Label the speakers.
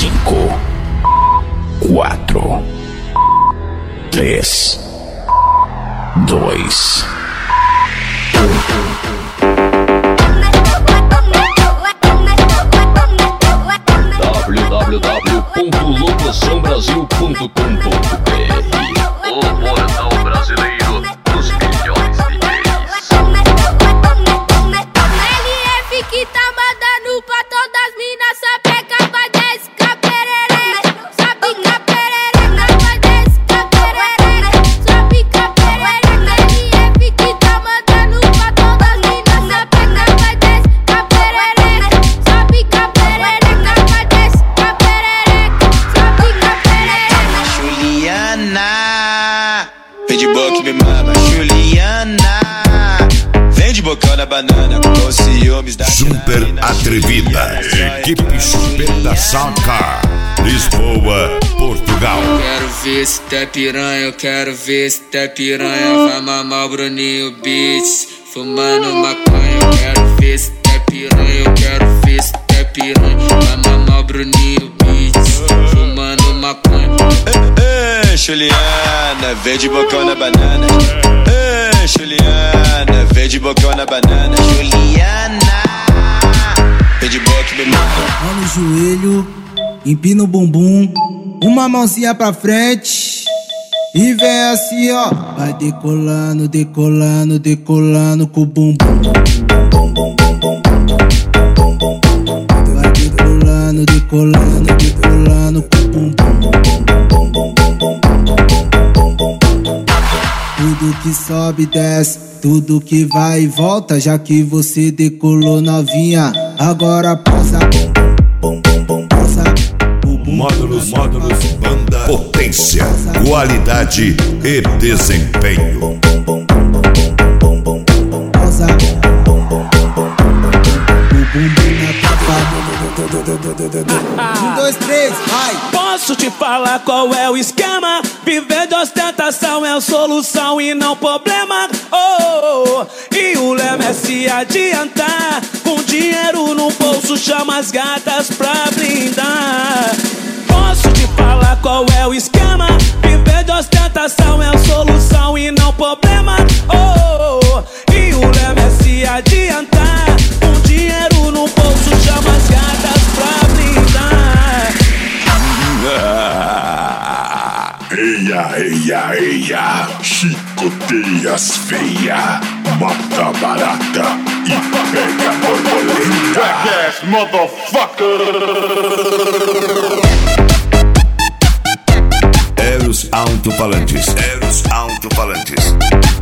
Speaker 1: 5, 4, 3, 2, 1. www.locuaçãobrasil.com.br O portal brasileiro dos milhões de DJs.
Speaker 2: LF que tá mandando pra todas as minas, sapeca pra desca pererê, sapica pererê, pra desca pererê, sapica pererê. LF que tá mandando pra todas as minas, sapeca pra desca pererê, sapica pererê, pra desca pererê, sapica pererê.
Speaker 3: Juliana, vem de boca e me mama, Juliana. Vem de bocão na banana, com ciúmes da
Speaker 4: Super atrevida, equipe Chupeta Soundcar, Lisboa, Portugal.
Speaker 5: Quero ver se tá piranha, eu quero ver se tá piranha. Vai mamar o Bruninho Beats, fumando maconha. Eu quero ver se tá piranha, eu quero ver se tá piranha. Vai mamar o Bruninho Beats, fumando maconha.
Speaker 3: Juliana, vem de bocão na banana. Juliana, vem de bocão na banana. Juliana, vem de boca e me mama.
Speaker 6: Mão no joelho, empina o bumbum, uma mãozinha pra frente e vem assim, ó. Vai decolando, decolando, decolando com o bumbum. Vai decolando, decolando, decolando com o bumbum. Tudo que sobe desce, tudo que vai e volta. Já que você decolou novinha, agora passa. Passa.
Speaker 4: Módulos, banda, potência, qualidade e desempenho.
Speaker 6: Passa. O bumbum na tapa. 1, 2, 3, vai.
Speaker 7: Posso te falar qual é o esquema? Viver de ostentação é a solução e não problema. Oh, e o lema é se adiantar. Com dinheiro no bolso chama as gatas pra blindar. Posso te falar qual é o esquema? Viver de ostentação é a solução e não problema. Oh, e o lema é se adiantar. Com dinheiro no bolso chama as gatas pra blindar.
Speaker 4: Eia, eia, eia, chicoteias feia, mata barata e pega borboleta.
Speaker 8: Jackass, motherfucker!
Speaker 4: Eros Alto-Falantes.